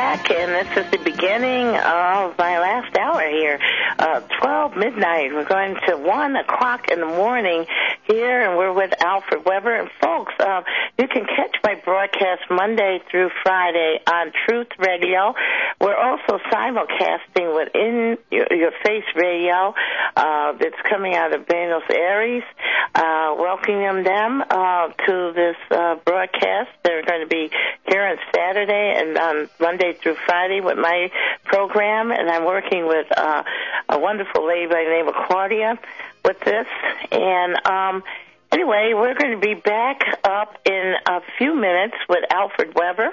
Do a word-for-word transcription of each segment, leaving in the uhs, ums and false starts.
back, and this is the beginning of my last hour here. Uh, twelve midnight. We're going to one o'clock in the morning here, and we're with Alfred Weber. And folks, uh, you can catch my broadcast Monday through Friday on Truth Radio. We're also simulcasting within your, your Face Radio. Uh, that's coming out of Buenos Aires. Uh, welcoming them uh, to this uh, broadcast. They're going to be here on Saturday and on Monday through Friday with my program, and I'm working with uh, a wonderful lady by the name of Claudia with this. And um, anyway, we're going to be back up in a few minutes with Alfred Weber.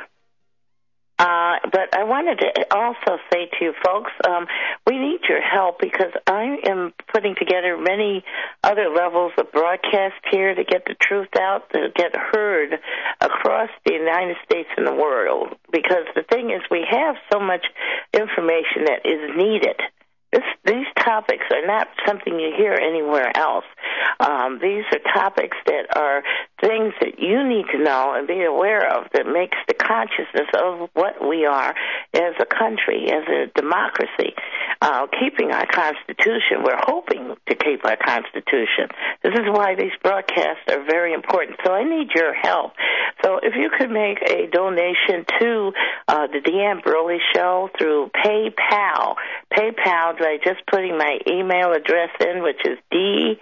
Uh, but I wanted to also say to you folks, um, we need your help because I am putting together many other levels of broadcast here to get the truth out, to get heard across the United States and the world. Because the thing is, we have so much information that is needed. This, these topics are not something you hear anywhere else. Um, these are topics that are things that you need to know and be aware of that makes the consciousness of what we are as a country, as a democracy, uh, keeping our Constitution. We're hoping to keep our Constitution. This is why these broadcasts are very important. So I need your help. So if you could make a donation to uh, the Deanne Burley Show through PayPal, PayPal by just putting my email address in, which is D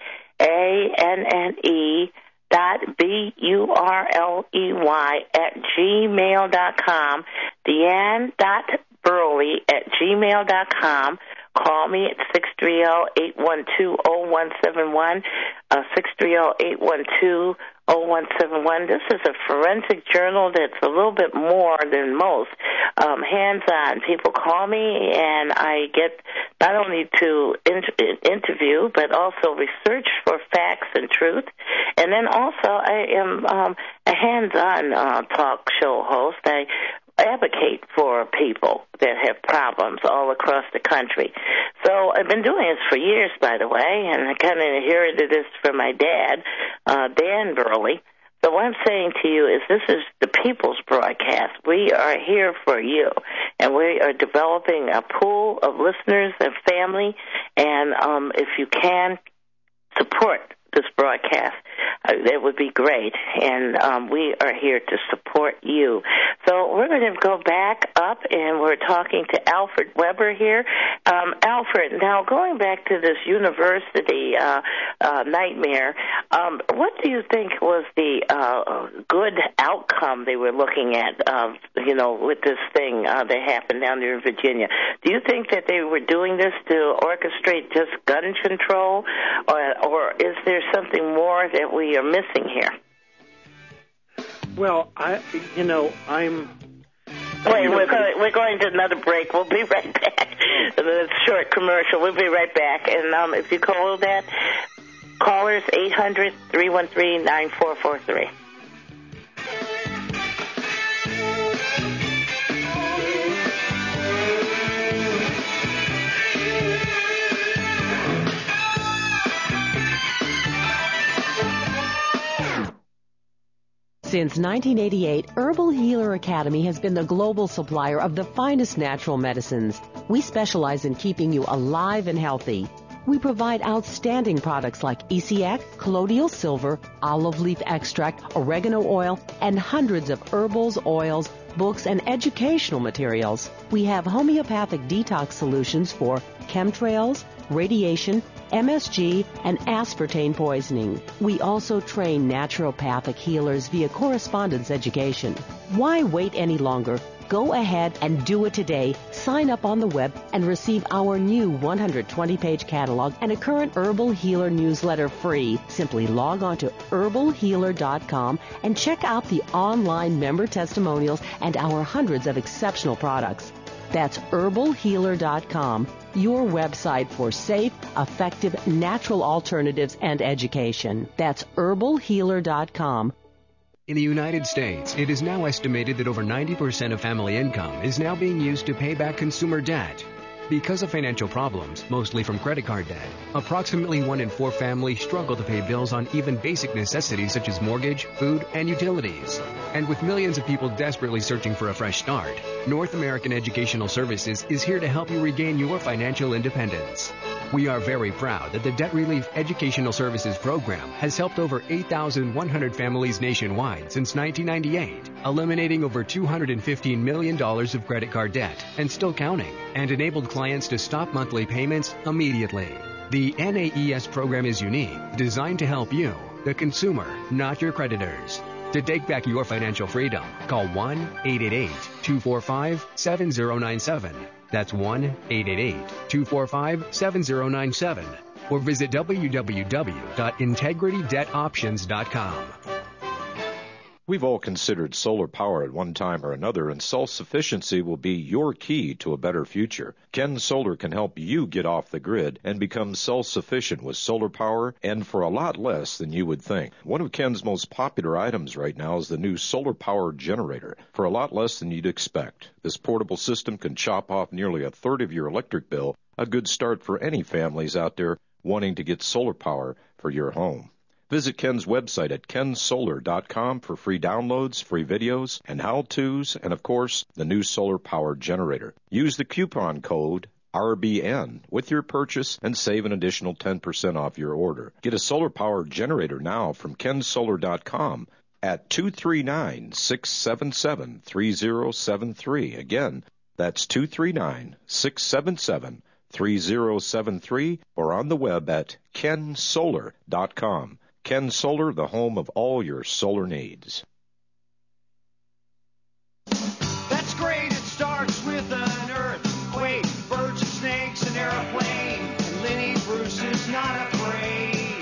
A N N E dot B U R L E Y at gmail dot com, Deanne dot Burley at gmail dot com. Call me at six three zero, eight one two, zero one seven one, uh, six three zero, eight one two, zero one seven one. This is a forensic journal that's a little bit more than most. Um, hands-on. People call me, and I get not only to in- interview, but also research for facts and truth. And then also I am um, a hands-on uh, talk show host. I advocate for people that have problems all across the country. So I've been doing this for years, by the way, and I kind of inherited this from my dad, uh, Dan Burley. So what I'm saying to you is this is the people's broadcast. We are here for you, and we are developing a pool of listeners and family, and um, if you can, support this broadcast. Uh, that would be great, and um, we are here to support you. So we're going to go back up, and we're talking to Alfred Weber here. Um, Alfred, now going back to this university uh, uh, nightmare, um, what do you think was the uh, good outcome they were looking at, uh, you know, with this thing uh, that happened down there in Virginia? Do you think that they were doing this to orchestrate just gun control, or, or is there something more that we are missing here? Well, I, you know, I'm... Wait, we're going, we're going to another break. We'll be right back. It's a short commercial. We'll be right back. And um, if you call that, callers eight hundred, three one three, nine four four three. Since nineteen eighty-eight, Herbal Healer Academy has been the global supplier of the finest natural medicines. We specialize in keeping you alive and healthy. We provide outstanding products like E C X, colloidal silver, olive leaf extract, oregano oil, and hundreds of herbals, oils, books, and educational materials. We have homeopathic detox solutions for chemtrails, radiation, M S G, and aspartame poisoning. We also train naturopathic healers via correspondence education. Why wait any longer? Go ahead and do it today. Sign up on the web and receive our new one hundred twenty page catalog and a current Herbal Healer newsletter free. Simply log on to herbal healer dot com and check out the online member testimonials and our hundreds of exceptional products. That's herbal healer dot com, your website for safe, effective, natural alternatives and education. That's herbal healer dot com. In the United States, it is now estimated that over ninety percent of family income is now being used to pay back consumer debt. Because of financial problems, mostly from credit card debt, approximately one in four families struggle to pay bills on even basic necessities such as mortgage, food, and utilities. And with millions of people desperately searching for a fresh start, North American Educational Services is here to help you regain your financial independence. We are very proud that the Debt Relief Educational Services Program has helped over eight thousand one hundred families nationwide since nineteen ninety-eight, eliminating over two hundred fifteen million dollars of credit card debt and still counting, and enabled clients to stop monthly payments immediately. The N A E S program is unique, designed to help you, the consumer, not your creditors. To take back your financial freedom, call one eight eight eight, two four five, seven zero nine seven. That's one eight eight eight, two four five, seven zero nine seven. Or visit w w w dot integrity debt options dot com. We've all considered solar power at one time or another, and self-sufficiency will be your key to a better future. Ken Solar can help you get off the grid and become self-sufficient with solar power, and for a lot less than you would think. One of Ken's most popular items right now is the new solar power generator, for a lot less than you'd expect. This portable system can chop off nearly a third of your electric bill, a good start for any families out there wanting to get solar power for your home. Visit Ken's website at ken solar dot com for free downloads, free videos, and how-tos, and of course, the new solar power generator. Use the coupon code R B N with your purchase and save an additional ten percent off your order. Get a solar power generator now from ken solar dot com at two three nine, six seven seven, three zero seven three. Again, that's two three nine, six seven seven, three zero seven three, or on the web at ken solar dot com. Ken Solar, the home of all your solar needs. That's great. It starts with an earthquake, birds and snakes, an airplane. And Lenny Bruce is not afraid.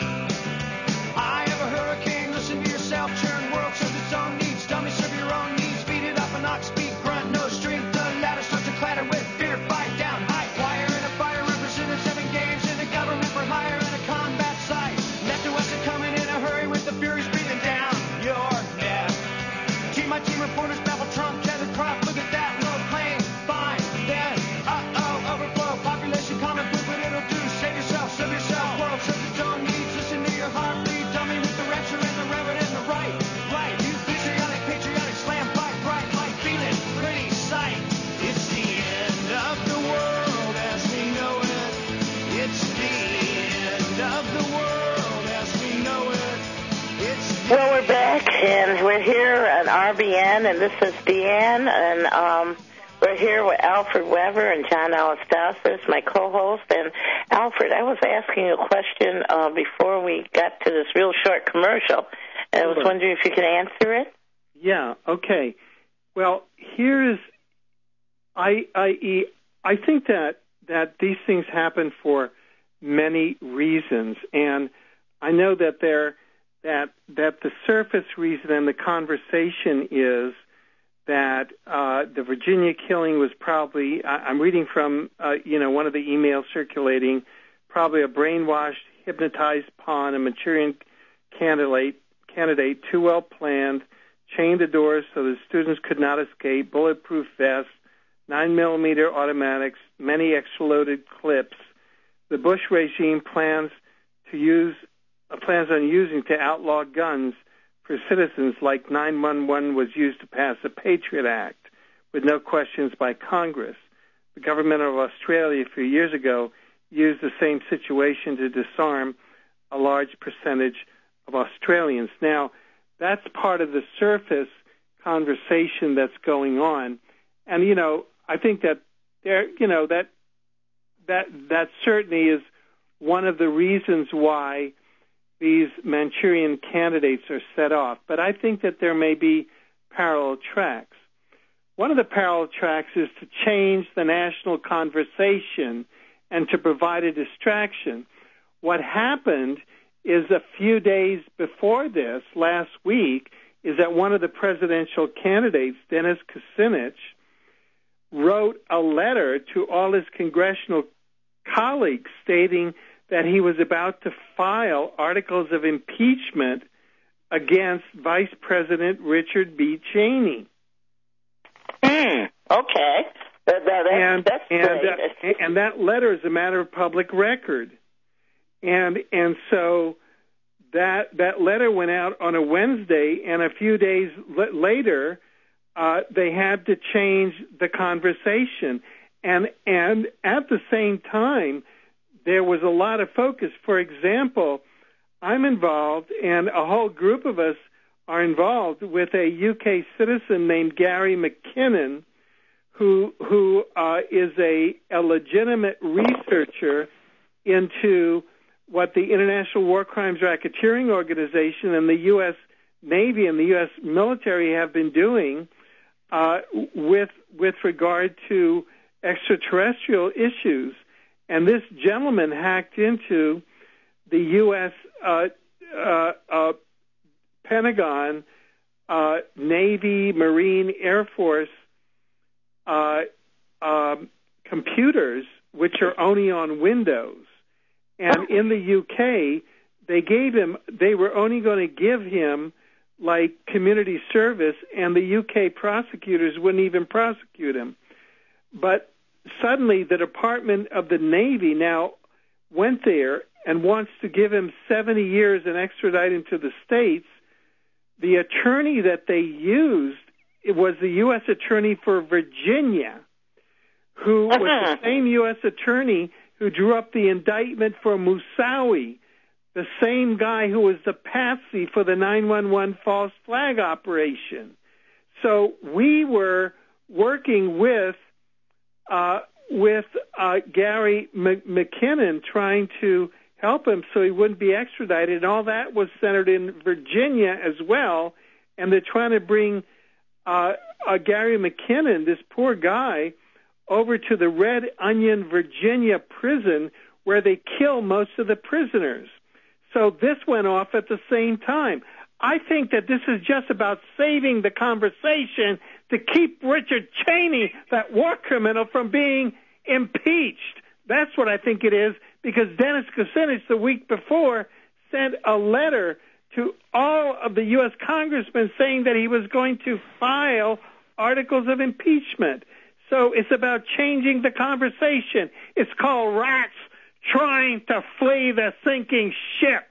I have a hurricane. Listen to yourself. Churn world serves its own needs. Dummy serve your own needs. Beat it up and knock, speak, grunt, no strength. The ladder starts to clatter with fear. Fight down, high flyer and a fire represented seven games in the government for hire and a combat site. Left to us and coming in a hurry with the furies breathing down your neck. Team my team reporters babble Trump, Kevin Crop, look at that low plane. Fine, then, uh-oh, overflow, population common food, but it'll do. Save yourself, serve yourself, world serves its own needs. Listen to your heartbeat, dummy with the rapture and the reverend and the right. Right, you patriotic, patriotic, slam, fight, bright, light, feeling, pretty sight. It's the end of the world as we know it. It's the end of the world as we know it. It's the Well, we're back, and we're here on R B N, and this is Deanne, and um, we're here with Alfred Weber and John Anastasis, my co-host. And Alfred, I was asking you a question uh, before we got to this real short commercial, and I was wondering if you could answer it. Yeah, okay. Well, here's, I, I, I think that, that these things happen for many reasons, and I know that they're that that the surface reason and the conversation is that uh, the Virginia killing was probably, I, I'm reading from, uh, you know, one of the emails circulating, probably a brainwashed, hypnotized pawn, a Manchurian candidate, candidate too well planned, chained the doors so the students could not escape, bulletproof vests, nine millimeter automatics, many extra-loaded clips. The Bush regime plans to use uh, plans on using to outlaw guns for citizens like nine one one was used to pass the Patriot Act with no questions by Congress. The government of Australia a few years ago used the same situation to disarm a large percentage of Australians. Now, that's part of the surface conversation that's going on. And, you know, I think that there, you know, that that that certainly is one of the reasons why these Manchurian candidates are set off. But I think that there may be parallel tracks. One of the parallel tracks is to change the national conversation and to provide a distraction. What happened is a few days before this, last week, is that one of the presidential candidates, Dennis Kucinich, wrote a letter to all his congressional colleagues stating that he was about to file articles of impeachment against Vice President Richard B. Cheney. Hmm, okay. That, that, and that's and, uh, and that letter is a matter of public record, and and so that that letter went out on a Wednesday, and a few days l- later, uh, they had to change the conversation, and and at the same time, there was a lot of focus. For example, I'm involved, and a whole group of us are involved with a U K citizen named Gary McKinnon, who who uh, is a, a legitimate researcher into what the International War Crimes Racketeering Organization and the U S Navy and the U S military have been doing uh, with with regard to extraterrestrial issues. And this gentleman hacked into the U S Uh, uh, uh, Pentagon, uh, Navy, Marine, Air Force uh, um, computers, which are only on Windows. And in the U K, they gave him, they were only going to give him like community service, and the U K prosecutors wouldn't even prosecute him. But suddenly the Department of the Navy now went there and wants to give him seventy years and extradite him to the States. The attorney that they used, it was the U S attorney for Virginia, who was the same U S attorney who drew up the indictment for Moussaoui, the same guy who was the patsy for the nine one one false flag operation. So we were working with uh, with uh, Gary M- McKinnon, trying to help him so he wouldn't be extradited, and all that was centered in Virginia as well. And they're trying to bring uh, uh, Gary McKinnon, this poor guy, over to the Red Onion, Virginia prison where they kill most of the prisoners. So this went off at the same time. I think that this is just about saving the conversation to keep Richard Cheney, that war criminal, from being impeached. That's what I think it is, because Dennis Kucinich the week before sent a letter to all of the U S congressmen saying that he was going to file articles of impeachment. So it's about changing the conversation. It's called rats trying to flee the sinking ship.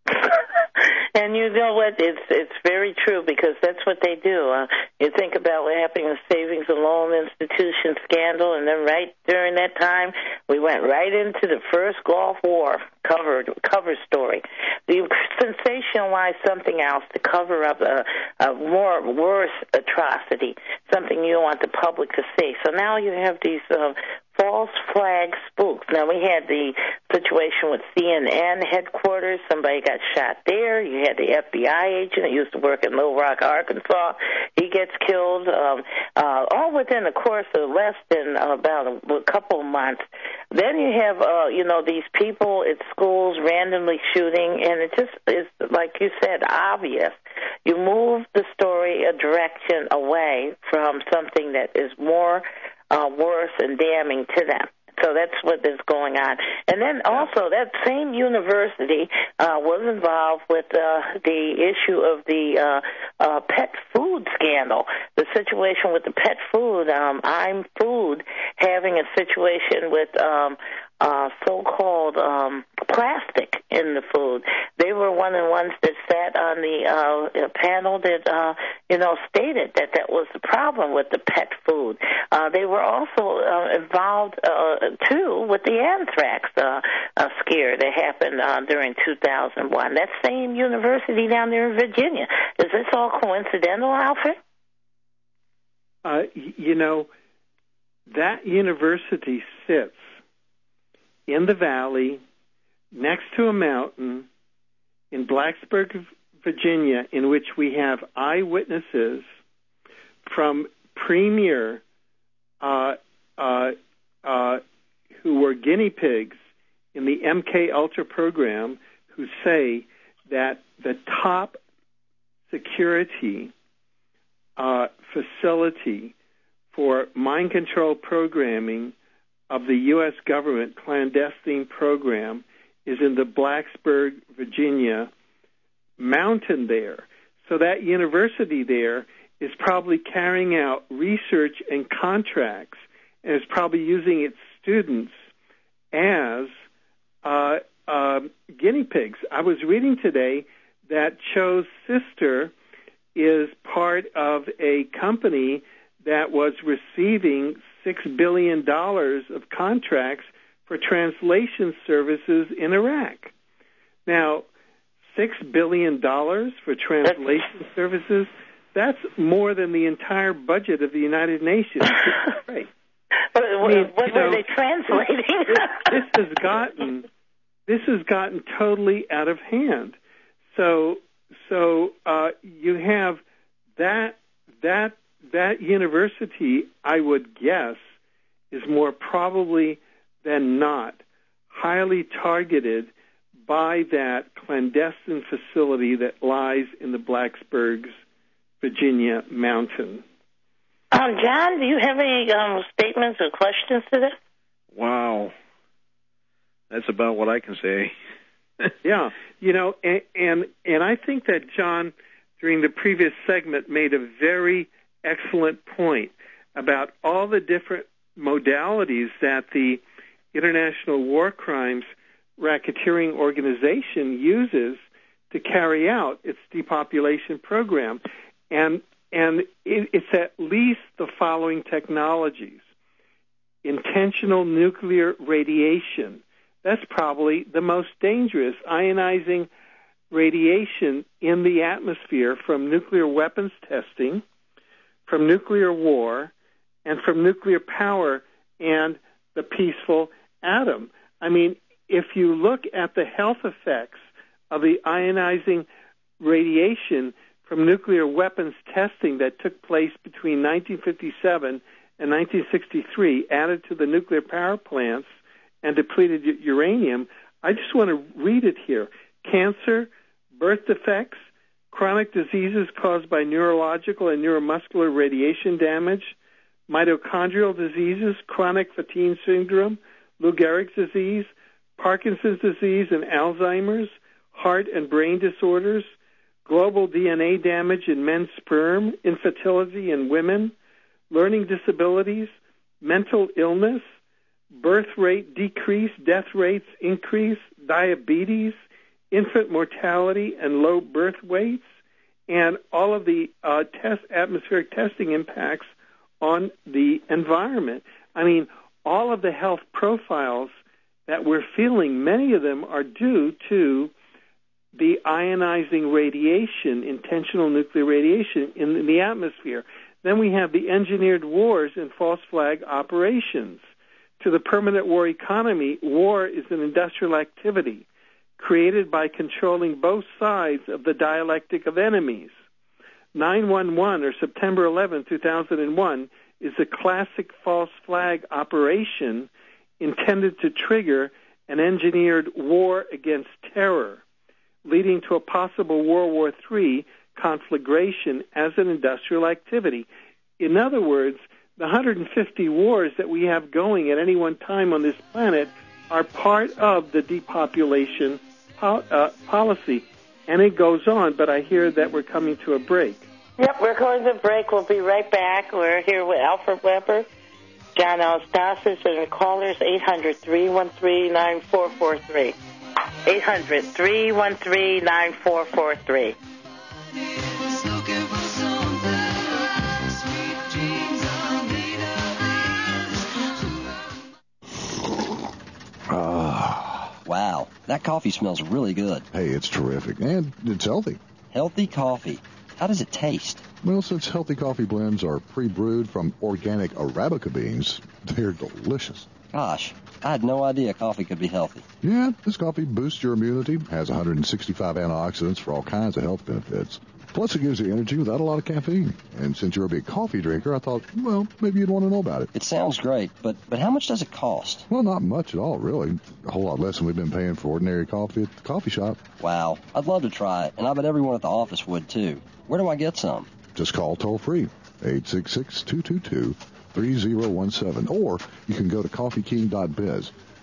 And you know what? It's it's very true, because that's what they do. Uh, you think about what happened in the Savings and Loan Institution scandal, and then right during that time, we went right into the first Gulf War cover cover story. You sensationalize something else to cover up a, a more worse atrocity, something you don't want the public to see. So now you have these uh, false flag spooks. Now, we had the situation with C N N headquarters. Somebody got shot there. You had the F B I agent that used to work in Little Rock, Arkansas. He gets killed, um, uh, all within the course of less than uh, about a, a couple of months. Then you have, uh, you know, these people at schools randomly shooting, and it just is, like you said, obvious. You move the story a direction away from something that is more uh, worse and damning to them. So that's what is going on. And then also that same university uh, was involved with uh, the issue of the uh, uh, pet food scandal, the situation with the pet food. Um, I'm Food having a situation with um, uh, so-called um, plastic in the food. They were one of the ones that sat on the uh, panel that, uh, you know, stated that that was the problem with the pet food. Uh, they were also uh, involved, uh, too, with the anthrax uh, uh, scare that happened uh, during two thousand one. That same university down there in Virginia. Is this all coincidental, Alfred? Uh, you know, that university sits in the valley next to a mountain in Blacksburg, Virginia, in which we have eyewitnesses from premier uh, uh, uh, who were guinea pigs in the M K Ultra program, who say that the top security uh, facility for mind control programming of the U S government clandestine program is in the Blacksburg, Virginia mountain there. So that university there is probably carrying out research and contracts and is probably using its students as uh, uh, guinea pigs. I was reading today that Cho's sister is part of a company that was receiving six billion dollars of contracts for translation services in Iraq. Now, six billion dollars for translation services, that's more than the entire budget of the United Nations. Right. What, I mean, what were know, they translating? this, this has gotten this has gotten totally out of hand. So so uh, you have that that that university, I would guess, is more probably than not highly targeted by that clandestine facility that lies in the Blacksburg, Virginia mountain. Um, John, do you have any um, statements or questions to this? Wow. That's about what I can say. Yeah, you know, and, and and I think that John, during the previous segment, made a very excellent point about all the different modalities that the International War Crimes Racketeering Organization uses to carry out its depopulation program. And and it, it's at least the following technologies. Intentional nuclear radiation. That's probably the most dangerous, ionizing radiation in the atmosphere from nuclear weapons testing, from nuclear war, and from nuclear power and the peaceful atom. I mean, if you look at the health effects of the ionizing radiation from nuclear weapons testing that took place between nineteen fifty-seven and nineteen sixty-three, added to the nuclear power plants and depleted uranium, I just want to read it here. Cancer, birth defects, chronic diseases caused by neurological and neuromuscular radiation damage, mitochondrial diseases, chronic fatigue syndrome, Lou Gehrig's disease, Parkinson's disease and Alzheimer's, heart and brain disorders, global D N A damage in men's sperm, infertility in women, learning disabilities, mental illness, birth rate decrease, death rates increase, diabetes, infant mortality and low birth weights, and all of the uh, test atmospheric testing impacts on the environment. I mean, all of the health profiles that we're feeling, many of them are due to the ionizing radiation, intentional nuclear radiation in the atmosphere. Then we have the engineered wars and false flag operations. To the permanent war economy, war is an industrial activity created by controlling both sides of the dialectic of enemies. nine one one, or September eleventh, two thousand one, is a classic false flag operation intended to trigger an engineered war against terror, leading to a possible World War Three conflagration as an industrial activity. In other words, the one hundred fifty wars that we have going at any one time on this planet are part of the depopulation po- uh, policy. And it goes on, but I hear that we're coming to a break. Yep, we're going to break. We'll be right back. We're here with Alfred Weber, John Anastasis, and our callers, eight hundred, three one three, nine four four three. eight hundred, three one three, nine four four three. Wow, that coffee smells really good. Hey, it's terrific, and it's healthy. Healthy coffee. How does it taste? Well, since healthy coffee blends are pre-brewed from organic Arabica beans, they're delicious. Gosh, I had no idea coffee could be healthy. Yeah, this coffee boosts your immunity, has one hundred sixty-five antioxidants for all kinds of health benefits. Plus, it gives you energy without a lot of caffeine. And since you're a big coffee drinker, I thought, well, maybe you'd want to know about it. It sounds great, but, but how much does it cost? Well, not much at all, really. A whole lot less than we've been paying for ordinary coffee at the coffee shop. Wow, I'd love to try it, and I bet everyone at the office would, too. Where do I get some? Just call toll-free, eight six six, two two two, three zero one seven, or you can go to coffee king dot biz.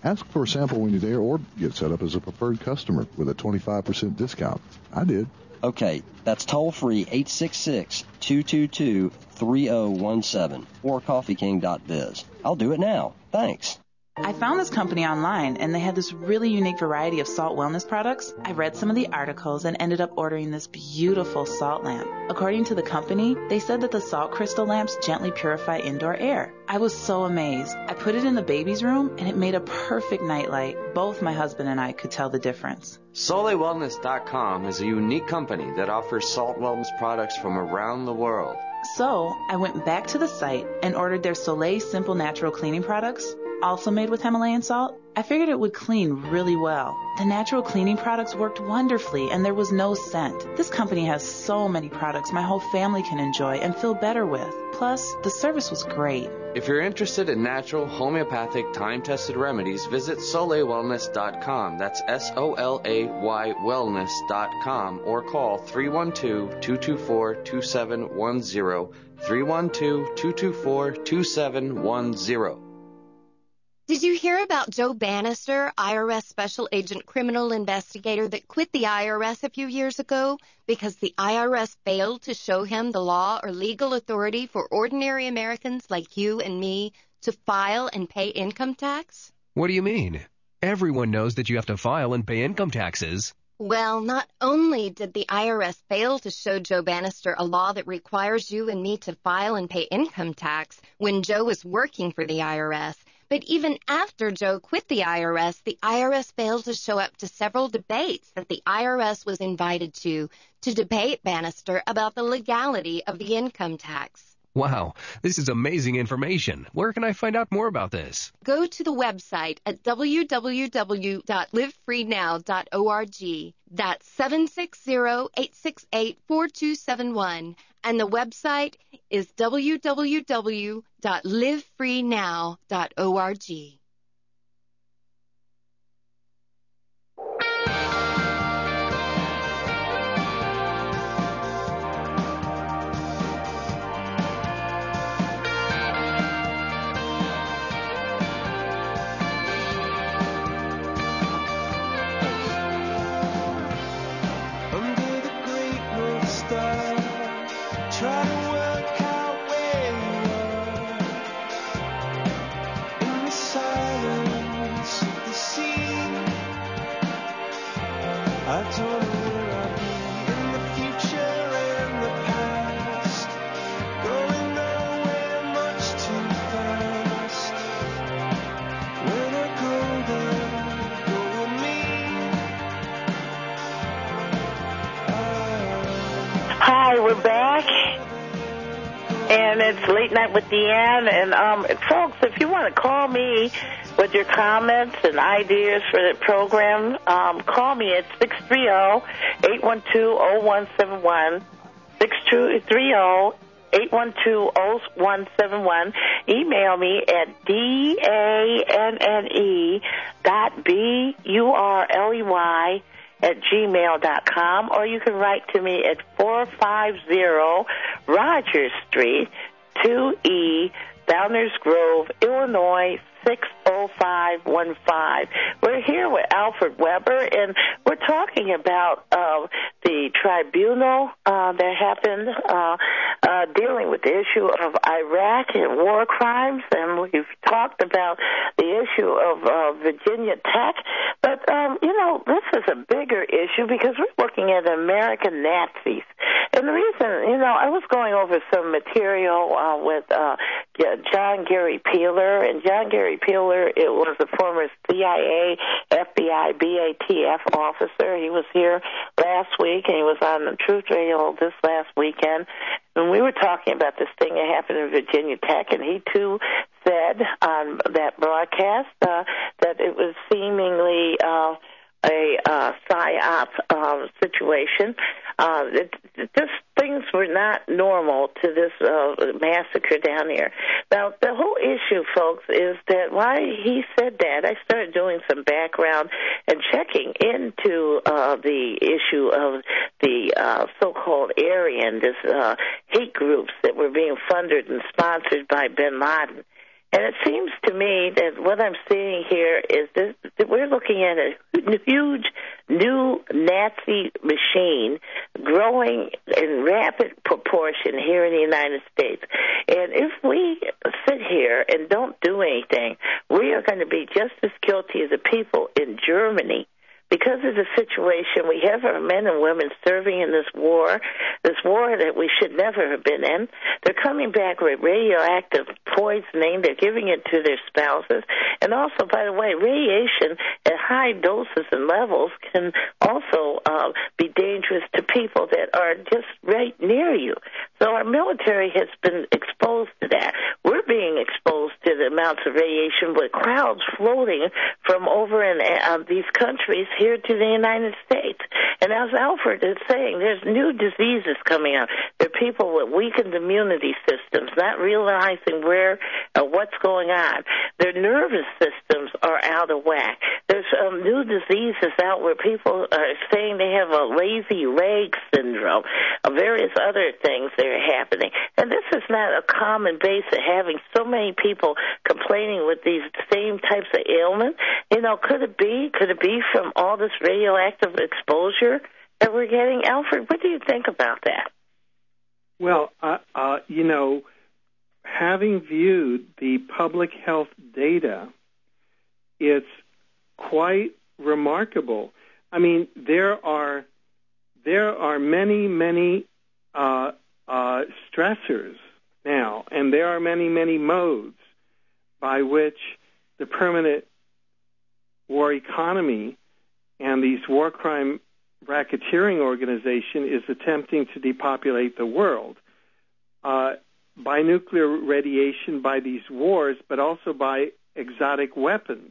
Ask for a sample when you're there or get set up as a preferred customer with a twenty-five percent discount. I did. Okay, that's toll-free eight six six, two two two, three zero one seven or coffee king dot biz. I'll do it now. Thanks. I found this company online, and they had this really unique variety of salt wellness products. I read some of the articles and ended up ordering this beautiful salt lamp. According to the company, they said that the salt crystal lamps gently purify indoor air. I was so amazed. I put it in the baby's room, and it made a perfect nightlight. Both my husband and I could tell the difference. Soleil Wellness dot com is a unique company that offers salt wellness products from around the world. So I went back to the site and ordered their Soleil Simple Natural Cleaning products, also made with Himalayan salt. I figured it would clean really well. The natural cleaning products worked wonderfully, and there was no scent. This company has so many products my whole family can enjoy and feel better with. Plus, the service was great. If you're interested in natural, homeopathic, time-tested remedies, visit Soleil Wellness dot com. That's S O L A Y Wellness dot com, or call three one two, two two four, two seven one zero, three one two, two two four, two seven one zero. Did you hear about Joe Bannister, I R S Special Agent Criminal Investigator that quit the I R S a few years ago because the I R S failed to show him the law or legal authority for ordinary Americans like you and me to file and pay income tax? What do you mean? Everyone knows that you have to file and pay income taxes. Well, not only did the I R S fail to show Joe Bannister a law that requires you and me to file and pay income tax when Joe was working for the I R S, but even after Joe quit the I R S, the I R S failed to show up to several debates that the I R S was invited to, to debate Bannister about the legality of the income tax. Wow, this is amazing information. Where can I find out more about this? Go to the website at w w w dot live free now dot org. That's seven six zero, eight six eight, four two seven one. And the website is w w w dot live free now dot org. Hi, we're back, and it's Late Night with Deanne. And um, folks, if you want to call me with your comments and ideas for the program, um, call me at six three zero, eight one two, zero one seven one, six three zero, eight one two, zero one seven one. Email me at D A N N E dot B U R L E Y at gmail dot com, or you can write to me at four five zero Rogers Street, two E, Downers Grove, Illinois, six oh five one five. We're here with Alfred Weber, and we're talking about uh, the tribunal uh, that happened uh, uh, dealing with the issue of Iraq and war crimes, and we've talked about the issue of uh, Virginia Tech. But, um, you know, this is a bigger issue because we're looking at American Nazis. And the reason, you know, I was going over some material uh, with uh, John Gary Peeler, and John Gary Peeler, it was a former C I A, F B I, B A T F officer. He was here last week, and he was on the Truth Radio this last weekend. And we were talking about this thing that happened in Virginia Tech, and he, too, said on that broadcast uh, that it was seemingly uh, a uh, psyop uh, situation. Uh, it, it, this things were not normal to this uh, massacre down here. Now, the whole issue, folks, is that why he said that, I started doing some background and checking into uh, the issue of the uh, so-called Aryan, this uh, hate groups that were being funded and sponsored by bin Laden. And it seems to me that what I'm seeing here is this, that we're looking at a huge new Nazi machine growing in rapid proportion here in the United States. And if we sit here and don't do anything, we are going to be just as guilty as the people in Germany. Because of the situation, we have our men and women serving in this war, this war that we should never have been in. They're coming back with radioactive poisoning. They're giving it to their spouses. And also, by the way, radiation at high doses and levels can also uh, be dangerous to people that are just right near you. So our military has been exposed to that. We're being exposed to the amounts of radiation with crowds floating from over in uh, these countries here to the United States. And as Alfred is saying, there's new diseases coming up. There are people with weakened immunity systems, not realizing where uh, what's going on. Their nervous systems are out of whack. There's um, new diseases out where people are saying they have a lazy leg syndrome, uh, various other things that are happening. And this is not a common base of having so many people complaining with these same types of ailments. You know, could it be? Could it be from all this radioactive exposure that we're getting? Alfred, what do you think about that? Well, uh, uh, you know, having viewed the public health data, it's quite remarkable. I mean, there are there are many, many uh, uh, stressors now, and there are many, many modes by which the permanent war economy and these war crime racketeering organization is attempting to depopulate the world uh, by nuclear radiation, by these wars, but also by exotic weapons.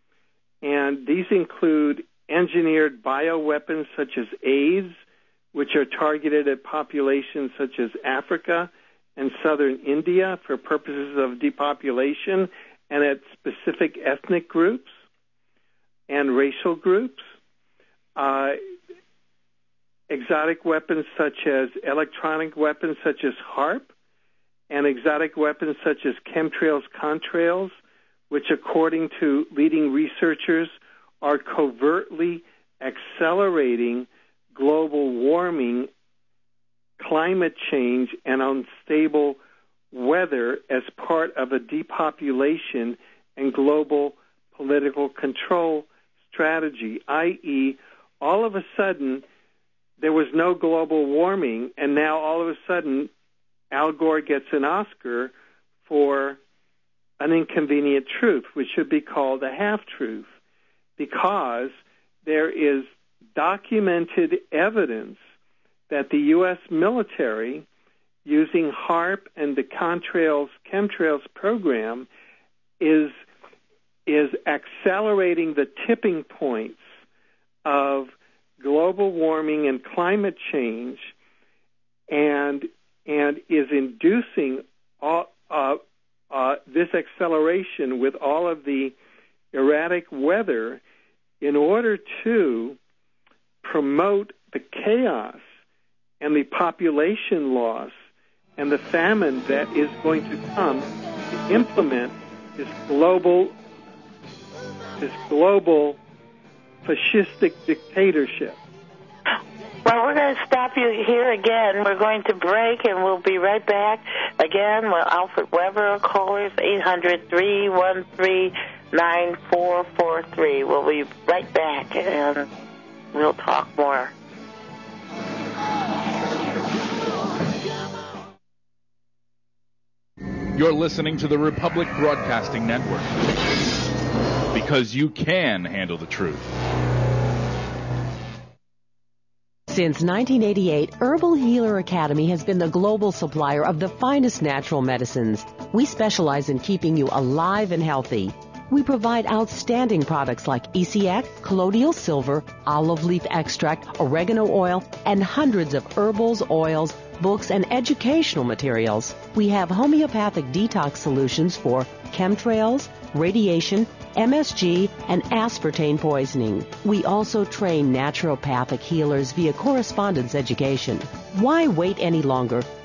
And these include engineered bioweapons such as AIDS, which are targeted at populations such as Africa and southern India for purposes of depopulation and at specific ethnic groups and racial groups. Uh, exotic weapons such as electronic weapons such as HAARP, and exotic weapons such as chemtrails, contrails, which according to leading researchers are covertly accelerating global warming, climate change, and unstable weather as part of a depopulation and global political control strategy, that is, all of a sudden there was no global warming, and now all of a sudden Al Gore gets an Oscar for an inconvenient truth, which should be called a half-truth, because there is documented evidence that the U S military, using HAARP and the contrails, chemtrails program, is is accelerating the tipping points of global warming and climate change, and and is inducing all, uh, uh, this acceleration with all of the erratic weather in order to promote the chaos and the population loss and the famine that is going to come to implement this global this global fascistic dictatorship. Well, we're going to stop you here again. We're going to break, and we'll be right back again with Alfred Weber. Callers eight hundred, three one three, nine four four three. We'll be right back, and we'll talk more. You're listening to the Republic Broadcasting Network, because you can handle the truth. Since nineteen eighty-eight, Herbal Healer Academy has been the global supplier of the finest natural medicines. We specialize in keeping you alive and healthy. We provide outstanding products like E C X, colloidal silver, olive leaf extract, oregano oil, and hundreds of herbals, oils, books, and educational materials. We have homeopathic detox solutions for chemtrails, radiation, M S G, and aspartame poisoning. We also train naturopathic healers via correspondence education. Why wait any longer?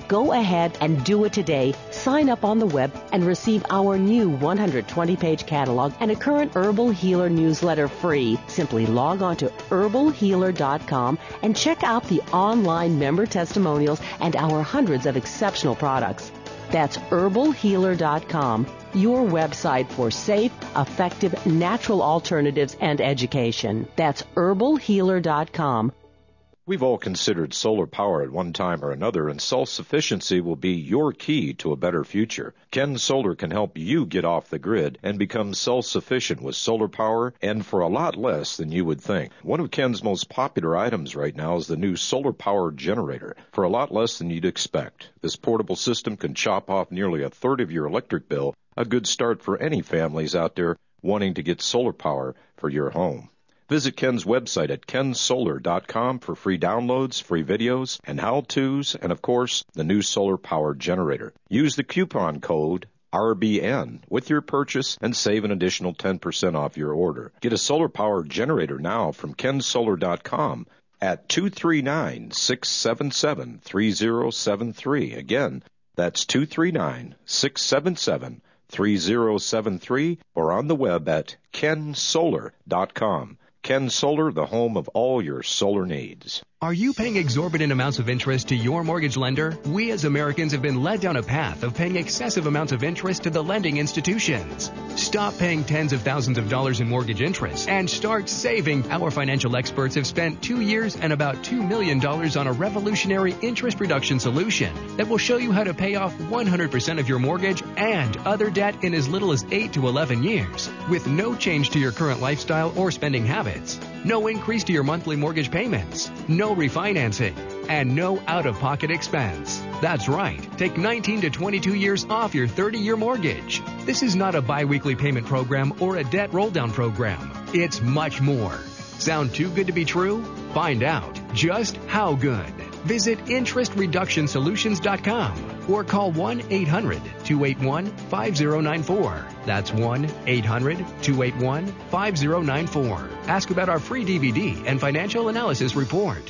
Go ahead and do it today. Sign up on the web and receive our new one hundred twenty page catalog and a current Herbal Healer newsletter free. Simply log on to herbal healer dot com and check out the online member testimonials and our hundreds of exceptional products. That's herbal healer dot com, your website for safe, effective, natural alternatives and education. That's herbal healer dot com. We've all considered solar power at one time or another, and self-sufficiency will be your key to a better future. Ken Solar can help you get off the grid and become self-sufficient with solar power, and for a lot less than you would think. One of Ken's most popular items right now is the new solar power generator, for a lot less than you'd expect. This portable system can chop off nearly a third of your electric bill, a good start for any families out there wanting to get solar power for your home. Visit Ken's website at ken solar dot com for free downloads, free videos, and how-tos, and of course, the new solar power generator. Use the coupon code R B N with your purchase and save an additional ten percent off your order. Get a solar power generator now from ken solar dot com at two three nine, six seven seven, three zero seven three. Again, that's two three nine, six seven seven, three zero seven three, or on the web at ken solar dot com. Ken Solar, the home of all your solar needs. Are you paying exorbitant amounts of interest to your mortgage lender? We as Americans have been led down a path of paying excessive amounts of interest to the lending institutions. Stop paying tens of thousands of dollars in mortgage interest and start saving. Our financial experts have spent two years and about two million dollars on a revolutionary interest reduction solution that will show you how to pay off one hundred percent of your mortgage and other debt in as little as eight to eleven years with no change to your current lifestyle or spending habits. No increase to your monthly mortgage payments. No refinancing. And no out-of-pocket expense. That's right. Take nineteen to twenty-two years off your thirty-year mortgage. This is not a biweekly payment program or a debt roll-down program. It's much more. Sound too good to be true? Find out just how good. Visit interest reduction solutions dot com or call one eight hundred, two eight one, five zero nine four. That's one eight hundred, two eight one, five zero nine four. Ask about our free D V D and financial analysis report.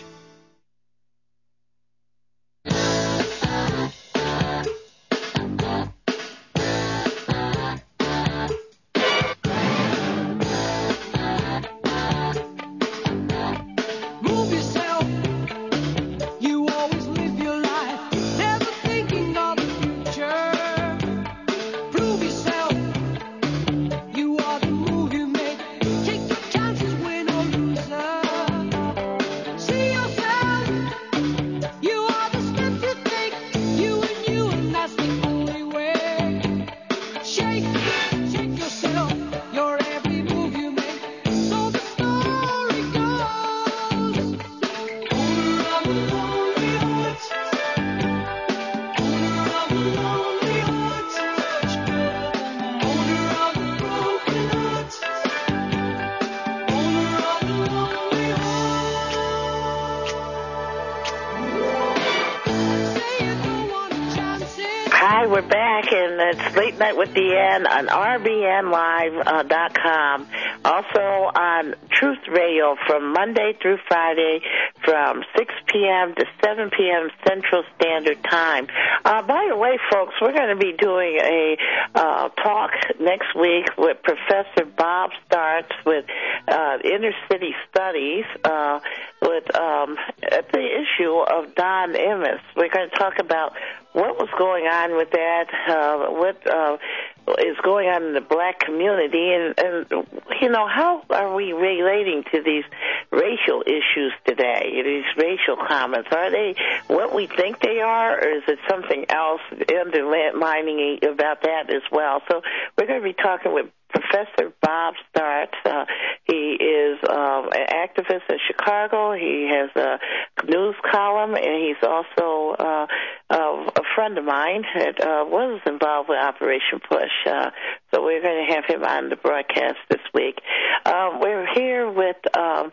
We're back, and it's Late Night with Deanne on R B N live dot com. Also on Truth Radio from Monday through Friday from six p.m. to seven p.m. Central Standard Time. Uh, by the way, folks, we're going to be doing a uh, talk next week with Professor Bob Starts with uh, Inner City Studies uh, with um, the issue of Don Imus. We're going to talk about what was going on with that, uh, what uh, is going on in the black community, and, and, you know, how are we relating to these racial issues today, these racial comments? Are they what we think they are, or is it something else underlining about that as well? So we're going to be talking with Professor Bob Starts. Uh, he is um, an activist in Chicago. He has a news column, and he's also uh, uh, a friend of mine that uh, was involved with Operation Push. Uh, so we're going to have him on the broadcast this week. Um, we're here with um,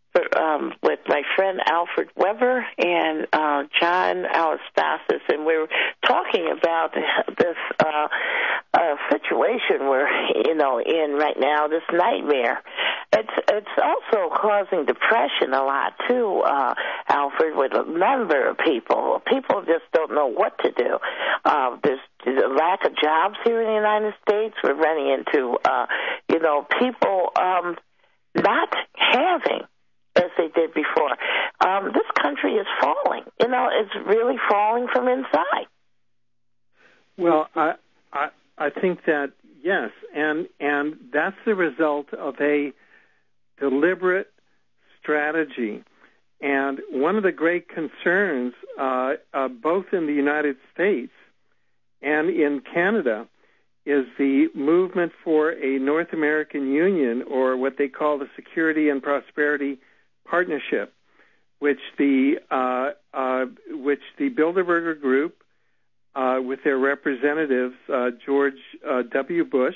um, with my friend Alfred Weber and uh, John Alastasis, and we're talking about this uh, uh, situation we're, you know, in right now, this nightmare. It's it's also causing depression a lot too, uh, Alfred, with a number of people. People just don't know what to do. Uh, there's, there's a lack of jobs here in the United States. We're running into, uh, you know, people um, not having as they did before. Um, this country is falling. You know, it's really falling from inside. Well, I, I, I think that, yes, and, and that's the result of a deliberate strategy. And one of the great concerns, uh, uh, both in the United States and in Canada, is the movement for a North American Union, or what they call the Security and Prosperity Partnership, which the uh, uh, which the Bilderberger Group, uh, with their representatives uh, George uh, W. Bush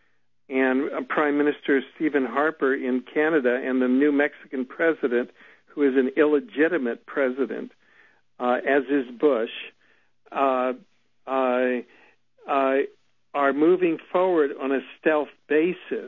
and uh, Prime Minister Stephen Harper in Canada, and the new Mexican president, who is an illegitimate president, uh, as is Bush, uh, uh, uh, are moving forward on a stealth basis.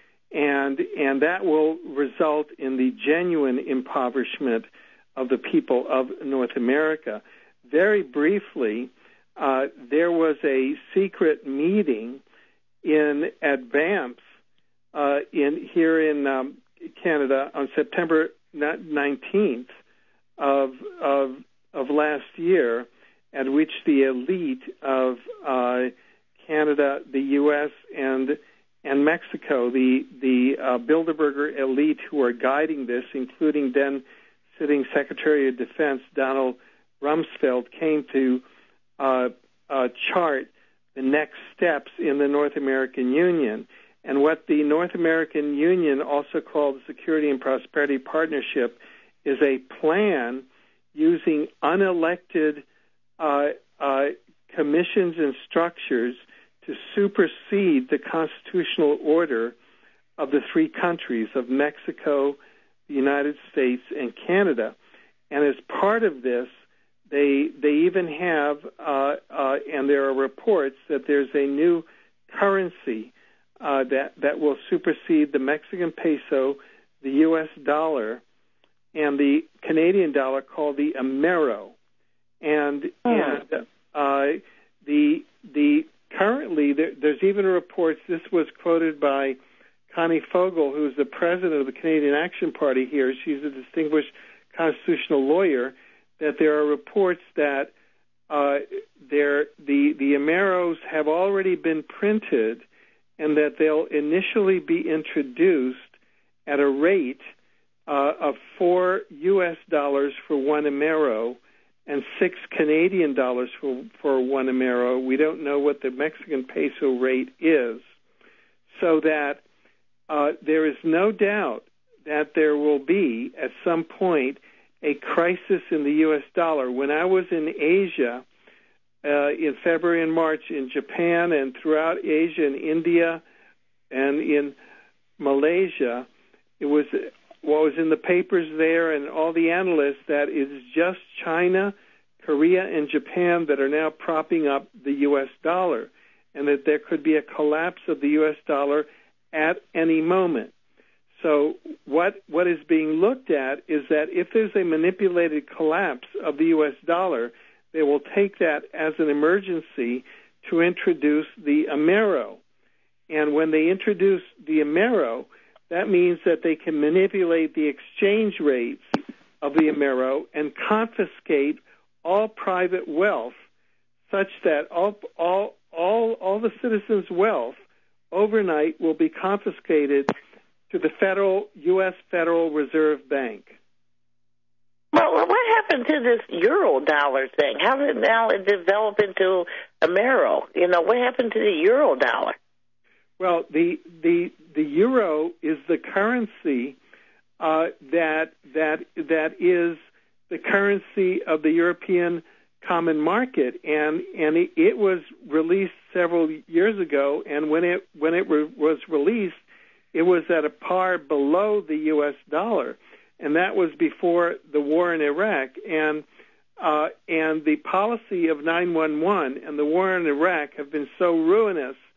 And and that will result in the genuine impoverishment of the people of North America. Very briefly, uh, there was a secret meeting in at Banff uh, in here in um, Canada on September nineteenth of of of last year, at which the elite of uh, Canada, the U S, and and Mexico, the the uh, Bilderberger elite who are guiding this, including then sitting Secretary of Defense Donald Rumsfeld, came to uh, uh, chart the next steps in the North American Union. And what the North American Union, also called the Security and Prosperity Partnership, is a plan using unelected uh, uh, commissions and structures to supersede the constitutional order of the three countries of Mexico, the United States, and Canada. And as part of this, they they even have, uh, uh, and there are reports that there's a new currency uh, that that will supersede the Mexican peso, the U S dollar, and the Canadian dollar, called the Amero. And, oh. and uh, the the currently there, there's even reports. This was quoted by Connie Fogel, who is the president of the Canadian Action Party here. She's a distinguished constitutional lawyer. That there are reports that uh, there the the Ameros have already been printed, and that they'll initially be introduced at a rate uh, of four U S dollars for one Amero and six Canadian dollars for for one Amero. We don't know what the Mexican peso rate is, so that uh, there is no doubt that there will be at some point a crisis in the U S dollar. When I was in Asia uh, in February and March, in Japan and throughout Asia and India and in Malaysia, it was what was in the papers there and all the analysts that it is just China, Korea, and Japan that are now propping up the U S dollar, and that there could be a collapse of the U S dollar at any moment. So what what is being looked at is that if there's a manipulated collapse of the U S dollar, they will take that as an emergency to introduce the Amero. And when they introduce the Amero, that means that they can manipulate the exchange rates of the Amero and confiscate all private wealth, such that all all all, all the citizens' wealth overnight will be confiscated to the federal U S Federal Reserve Bank. Well, what happened to this euro dollar thing? How did now it develop into Amero? You know, what happened to the euro dollar? Well, the the the euro is the currency uh, that that that is the currency of the European Common Market, and and it, it was released several years ago. And when it when it re- was released, it was at a par below the U S dollar, and that was before the war in Iraq. And uh, and the policy of nine one one and the war in Iraq have been so ruinous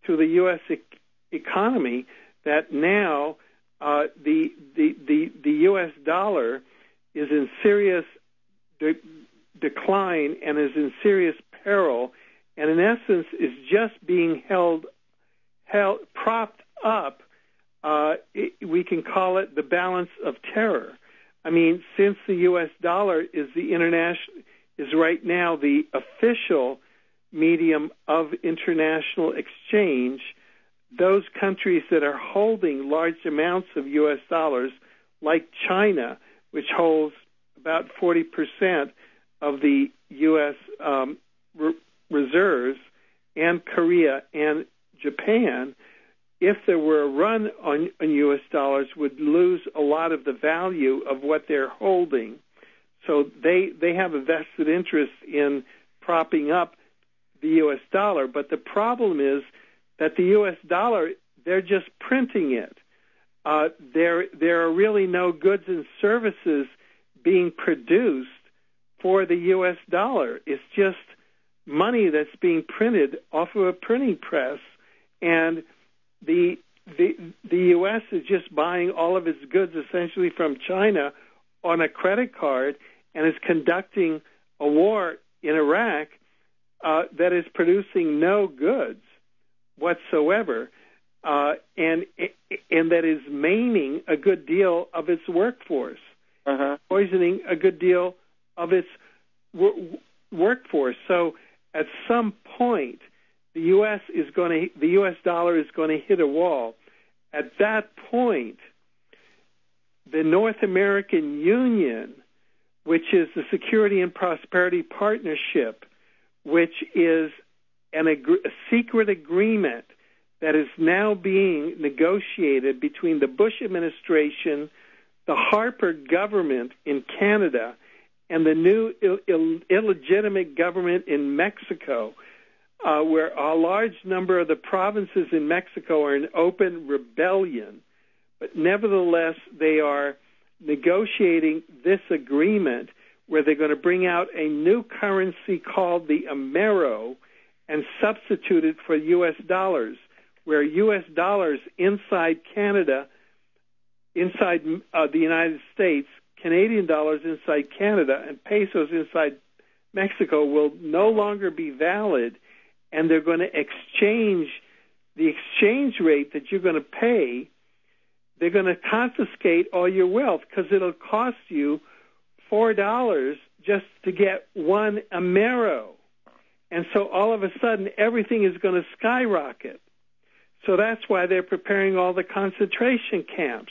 to the U S e- economy that now uh, the, the the the U S dollar is in serious de- decline and is in serious peril, and in essence is just being held held propped up. Uh, it, we can call it the balance of terror. I mean, since the U S dollar is the international is right now the official medium of international exchange, those countries that are holding large amounts of U S dollars, like China, which holds about forty percent of the U S um, re- reserves, and Korea and Japan, if there were a run on, on U S dollars, would lose a lot of the value of what they're holding. So they they have a vested interest in propping up the U S dollar. But the problem is that the U S dollar, they're just printing it. Uh, there there are really no goods and services being produced for the U S dollar. It's just money that's being printed off of a printing press, and the the the U S is just buying all of its goods essentially from China on a credit card, and is conducting a war in Iraq uh, that is producing no goods whatsoever, uh, and and that is maiming a good deal of its workforce, uh-huh. poisoning a good deal of its w- workforce. So at some point, the U S is going to the U S dollar is going to hit a wall. At that point, the North American Union, which is the Security and Prosperity Partnership, which is an ag- a secret agreement that is now being negotiated between the Bush administration, the Harper government in Canada, and the new Ill- Ill- illegitimate government in Mexico, uh, where a large number of the provinces in Mexico are in open rebellion. But nevertheless, they are negotiating this agreement where they're going to bring out a new currency called the Amero and substitute it for U S dollars, where U S dollars inside Canada, inside uh, the United States, Canadian dollars inside Canada, and pesos inside Mexico will no longer be valid, and they're going to exchange the exchange rate that you're going to pay. They're going to confiscate all your wealth because it'll cost you four dollars just to get one Amero. And so all of a sudden, everything is going to skyrocket. So that's why they're preparing all the concentration camps.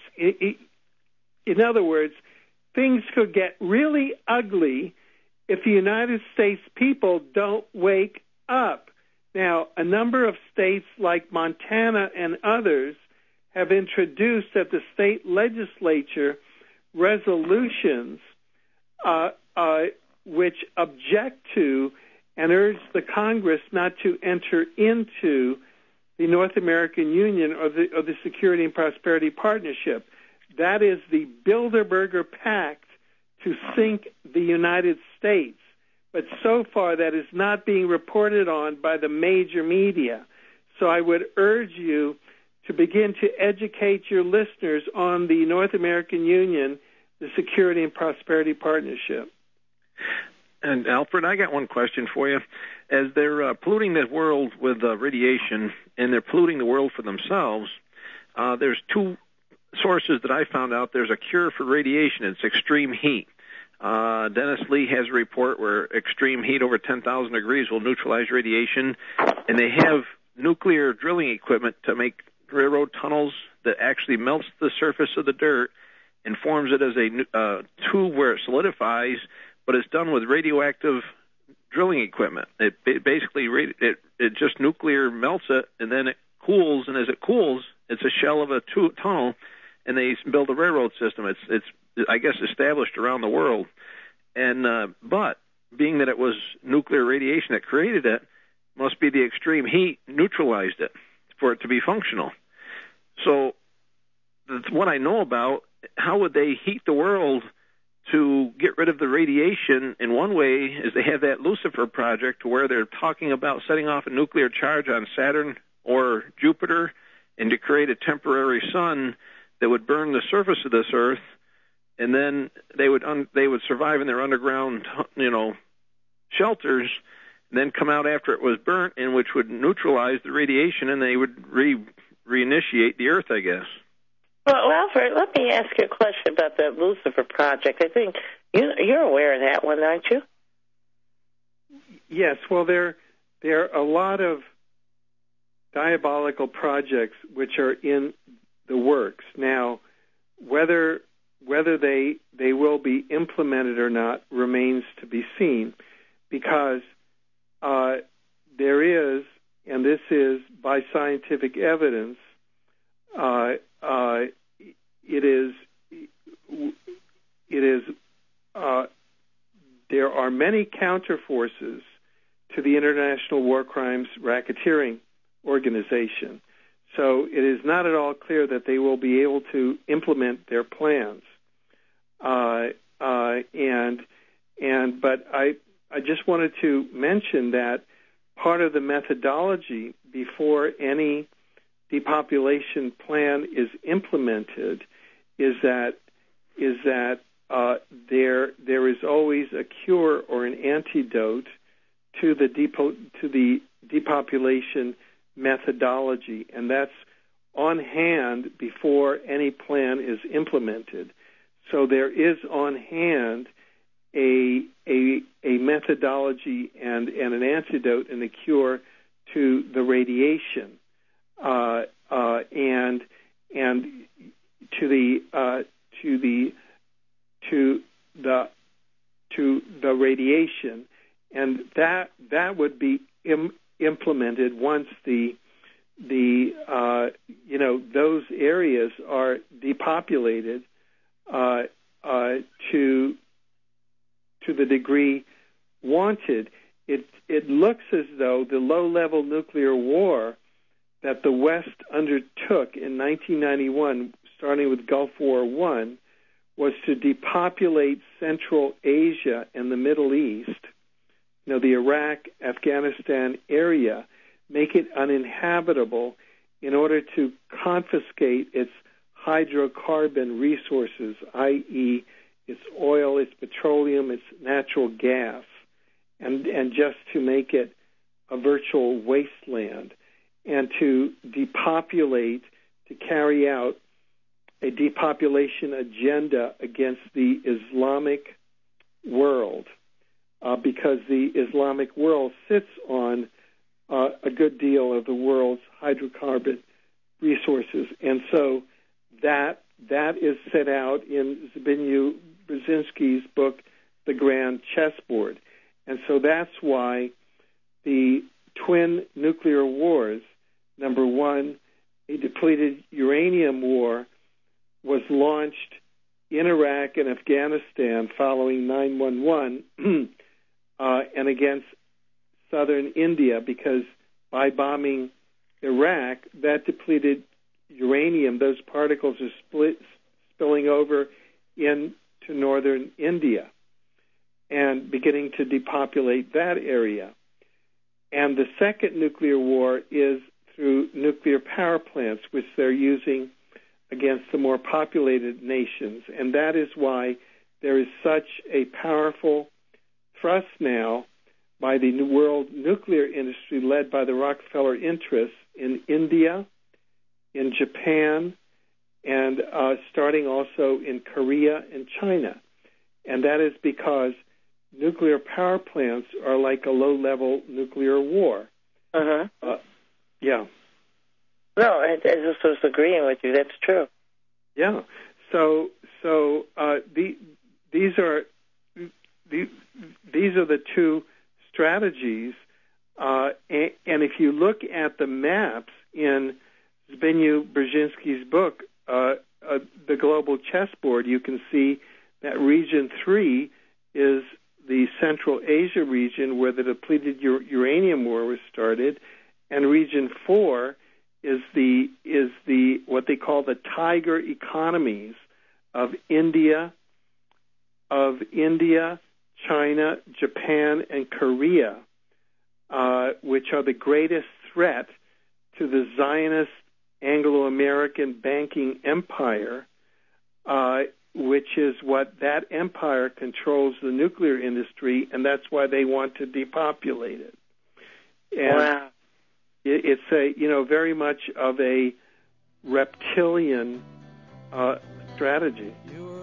In other words, things could get really ugly if the United States people don't wake up. Now, a number of states like Montana and others have introduced at the state legislature resolutions uh, uh, which object to and urge the Congress not to enter into the North American Union or the, or the Security and Prosperity Partnership. That is the Bilderberger Pact to sink the United States. But so far that is not being reported on by the major media. So I would urge you to begin to educate your listeners on the North American Union, the Security and Prosperity Partnership. And Alfred, I got one question for you. As they're uh, polluting the world with uh, radiation, and they're polluting the world for themselves, uh, there's two sources that I found out. There's a cure for radiation. It's extreme heat. Uh, Dennis Lee has a report where extreme heat over ten thousand degrees will neutralize radiation, and they have nuclear drilling equipment to make railroad tunnels that actually melts the surface of the dirt and forms it as a uh, tube where it solidifies, but it's done with radioactive drilling equipment. It, it basically it it just nuclear melts it, and then it cools, and as it cools, it's a shell of a tu- tunnel, and they build a railroad system. It's it's I guess established around the world, and uh, but being that it was nuclear radiation that created it, must be the extreme heat neutralized it for it to be functional. So that's what I know about. How would they heat the world to get rid of the radiation? In one way is they have that Lucifer project where they're talking about setting off a nuclear charge on Saturn or Jupiter and to create a temporary sun that would burn the surface of this Earth, and then they would un- they would survive in their underground, you know, shelters, and then come out after it was burnt, and which would neutralize the radiation, and they would re reinitiate the Earth, I guess. Well, Alfred, let me ask you a question about the Lucifer Project. I think you, you're aware of that one, aren't you? Yes. Well, there there are a lot of diabolical projects which are in the works now. Whether whether they they will be implemented or not remains to be seen, because uh, there is, and this is by scientific evidence, uh, uh, it is it is uh, there are many counterforces to the International War Crimes Racketeering Organization. So it is not at all clear that they will be able to implement their plans. Uh, uh, and and but I I just wanted to mention that part of the methodology before any depopulation plan is implemented is that is that uh, there there is always a cure or an antidote to the depo- to the depopulation methodology, and that's on hand before any plan is implemented. So there is on hand a a, a methodology and, and an antidote and a cure to the radiation, uh, uh, and and to the uh, to the to the to the radiation, and that that would be im- implemented once the the uh, you know those areas are depopulated uh, uh, to to the degree wanted. It it looks as though the low-level nuclear war that the West undertook in nineteen ninety-one, starting with Gulf War One, was to depopulate Central Asia and the Middle East, you know, the Iraq, Afghanistan area, make it uninhabitable in order to confiscate its hydrocarbon resources, that is its oil, its petroleum, its natural gas, and, and just to make it a virtual wasteland, and to depopulate, to carry out a depopulation agenda against the Islamic world, uh, because the Islamic world sits on uh, a good deal of the world's hydrocarbon resources. And so that that is set out in Zbigniew Brzezinski's book, The Grand Chessboard. And so that's why the twin nuclear wars, number one, a depleted uranium war, was launched in Iraq and Afghanistan following nine one one uh, and against southern India, because by bombing Iraq, that depleted uranium, those particles are split, spilling over into northern India and beginning to depopulate that area. And the second nuclear war is through nuclear power plants, which they're using against the more populated nations. And that is why there is such a powerful thrust now by the world nuclear industry led by the Rockefeller interests in India, in Japan, and uh, starting also in Korea and China. And that is because nuclear power plants are like a low-level nuclear war. Uh-huh. Uh, yeah. No, I, I just was agreeing with you. That's true. Yeah. So, so uh, the, these are the, these are the two strategies. Uh, and, and if you look at the maps in Zbigniew Brzezinski's book, uh, uh, The Global Chessboard, you can see that region three is the Central Asia region where the depleted ur- uranium war was started, and region four is the is the what they call the tiger economies of India, of India, China, Japan, and Korea, uh, which are the greatest threat to the Zionist Anglo-American banking empire, uh, which is what that empire controls the nuclear industry, and that's why they want to depopulate it. And wow. it, it's a, you know, very much of a reptilian uh, strategy.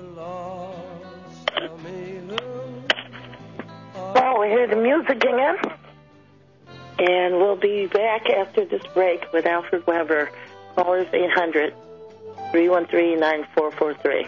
Well, we hear the music again, and we'll be back after this break with Alfred Weber. Callers eight hundred, three one three, nine four four three.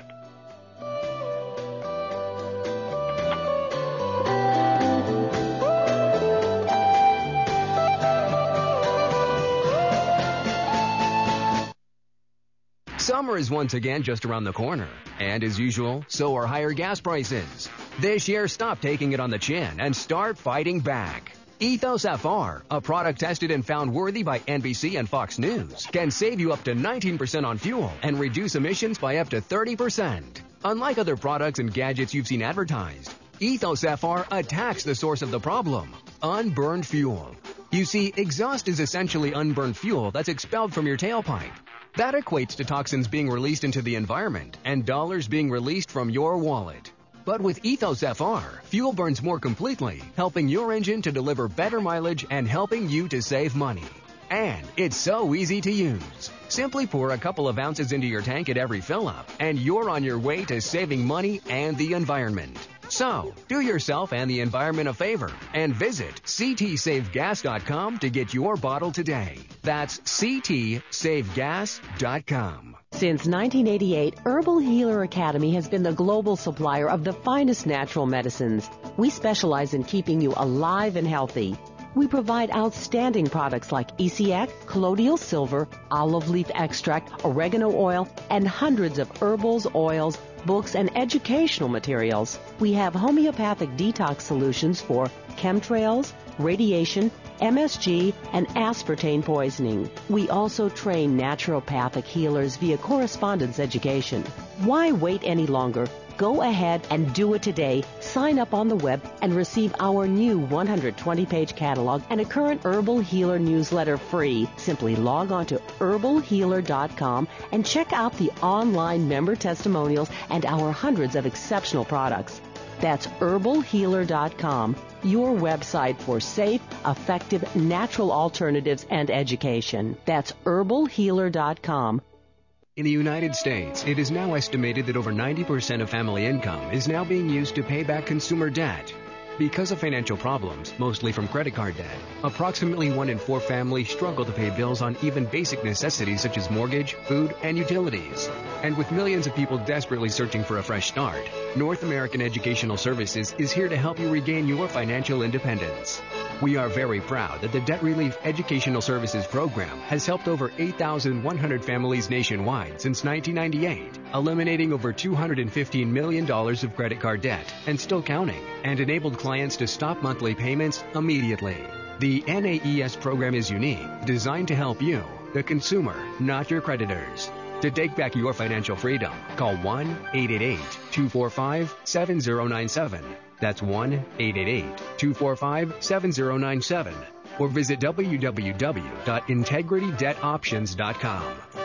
Summer is once again just around the corner, and as usual, so are higher gas prices. This year, stop taking it on the chin and start fighting back. Ethos F R, a product tested and found worthy by N B C and Fox News, can save you up to nineteen percent on fuel and reduce emissions by up to thirty percent. Unlike other products and gadgets you've seen advertised, Ethos F R attacks the source of the problem, unburned fuel. You see, exhaust is essentially unburned fuel that's expelled from your tailpipe. That equates to toxins being released into the environment and dollars being released from your wallet. But with Ethos F R, fuel burns more completely, helping your engine to deliver better mileage and helping you to save money. And it's so easy to use. Simply pour a couple of ounces into your tank at every fill-up, and you're on your way to saving money and the environment. So, do yourself and the environment a favor and visit c t save gas dot com to get your bottle today. That's c t save gas dot com. Since nineteen eighty-eight, Herbal Healer Academy has been the global supplier of the finest natural medicines. We specialize in keeping you alive and healthy. We provide outstanding products like E C X, colloidal silver, olive leaf extract, oregano oil, and hundreds of herbals, oils, books, and educational materials. We have homeopathic detox solutions for chemtrails, radiation, M S G, and aspartame poisoning. We also train naturopathic healers via correspondence education. Why wait any longer? Go ahead and do it today. Sign up on the web and receive our new one hundred twenty page catalog and a current Herbal Healer newsletter free. Simply log on to herbal healer dot com and check out the online member testimonials and our hundreds of exceptional products. That's herbal healer dot com, your website for safe, effective, natural alternatives and education. That's herbal healer dot com. In the United States, it is now estimated that over ninety percent of family income is now being used to pay back consumer debt. Because of financial problems, mostly from credit card debt, approximately one in four families struggle to pay bills on even basic necessities such as mortgage, food, and utilities. And with millions of people desperately searching for a fresh start, North American Educational Services is here to help you regain your financial independence. We are very proud that the Debt Relief Educational Services Program has helped over eight thousand one hundred families nationwide since nineteen ninety-eight, eliminating over two hundred fifteen million dollars of credit card debt and still counting, and enabled clients to stop monthly payments immediately. The N A E S program is unique, designed to help you, the consumer, not your creditors. To take back your financial freedom, call one eight eight eight, two four five, seven zero nine seven. That's one eight eight eight, two four five, seven zero nine seven. Or visit w w w dot integrity debt options dot com.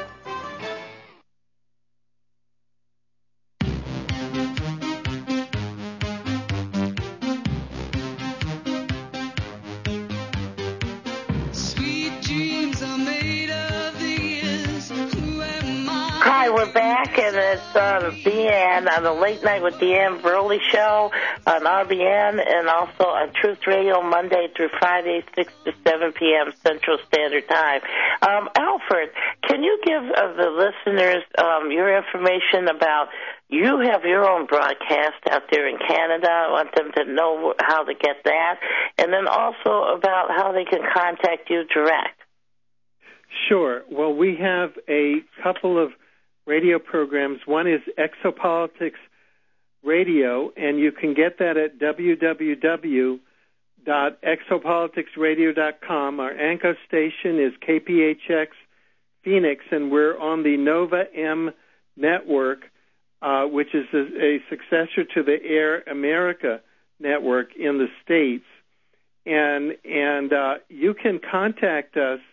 Hi, we're back, and it's on B N on the Late Night with Deanne Burley show on R B N, and also on Truth Radio Monday through Friday, six to seven p.m. Central Standard Time. Um, Alfred, can you give uh, the listeners um, your information about, you have your own broadcast out there in Canada. I want them to know how to get that, and then also about how they can contact you direct. Sure. Well, we have a couple of radio programs. One is Exopolitics Radio, and you can get that at w w w dot exopolitics radio dot com. Our anchor station is K P H X Phoenix, and we're on the Nova M network, uh, which is a, a successor to the Air America network in the States. And, and uh, you can contact us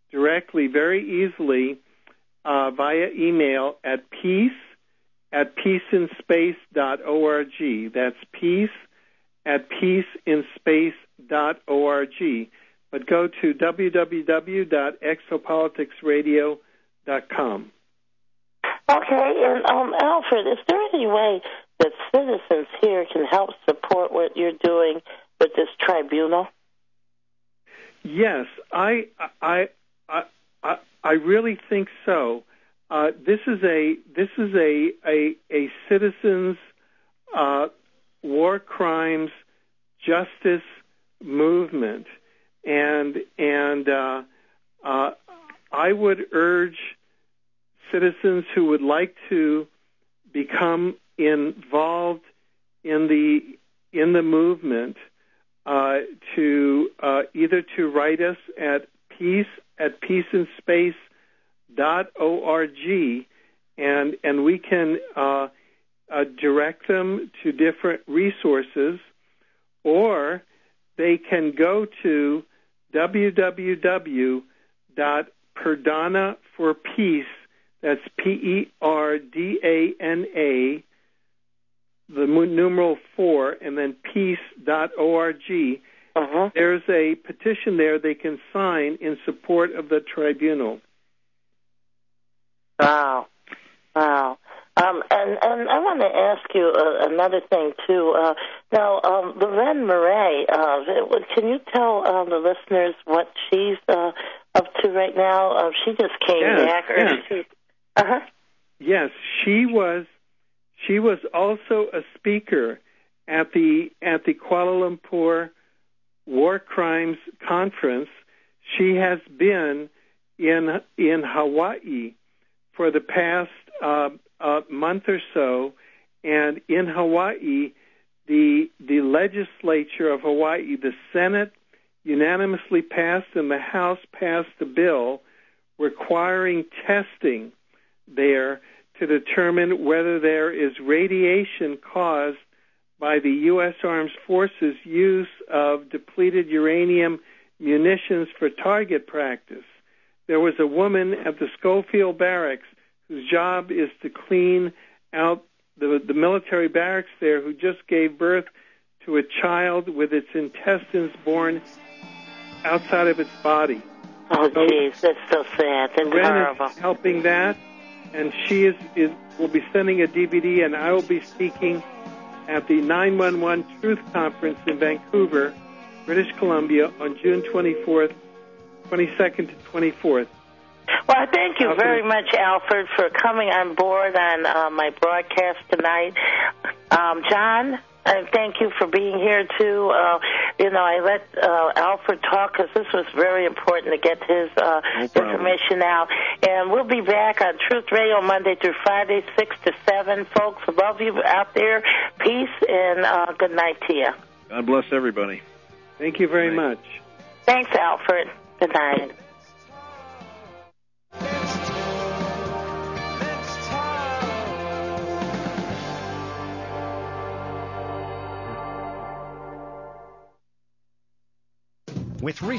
directly, very easily, uh, via email at peace at peaceinspace dot org. That's peace at peaceinspace dot org. But go to w w w dot exopolitics radio dot com. Okay, and um, Alfred, is there any way that citizens here can help support what you're doing with this tribunal? Yes, I, I, I, I, I really think so. Uh, this is a this is a a, a citizens' uh, war crimes justice movement, and and uh, uh, I would urge citizens who would like to become involved in the in the movement uh, to uh, either to write us at peace at peaceinspace dot org, and and we can uh, uh, direct them to different resources, or they can go to w w w dot perdana for peace. That's P E R D A N A, the numeral four, and then peace dot org. Uh-huh. There's a petition there they can sign in support of the tribunal. Wow. Wow. Um, and, and I want to ask you uh, another thing, too. Uh, now, um, Lorraine Murray, uh, can you tell uh, the listeners what she's uh, up to right now? Uh, she just came yes, back. Or yes. she, uh-huh. Yes, she was. She was also a speaker at the at the Kuala Lumpur War Crimes Conference. She has been in in Hawaii for the past uh, uh, month or so, and in Hawaii, the the legislature of Hawaii, the Senate, unanimously passed, and the House passed a bill requiring testing there to determine whether there is radiation caused by the U S Armed Forces' use of depleted uranium munitions for target practice. There was a woman at the Schofield Barracks whose job is to clean out the, the military barracks there, who just gave birth to a child with its intestines born outside of its body. Oh, jeez, that's so sad. That's Ren horrible. is helping that, and she is, is will be sending a D V D, and I will be speaking at the nine one one Truth Conference in Vancouver, British Columbia, on June twenty-fourth, twenty-second to twenty-fourth. Well, thank you very much, Alfred, for coming on board on uh, my broadcast tonight. Um, John, uh, thank you for being here, too. Uh, you know, I let uh, Alfred talk because this was very important to get his uh, no information out. And we'll be back on Truth Radio Monday through Friday, six to seven. Folks, love you out there. Peace and uh, good night to you. God bless everybody. Thank you very much. Thanks, Alfred. Good night. With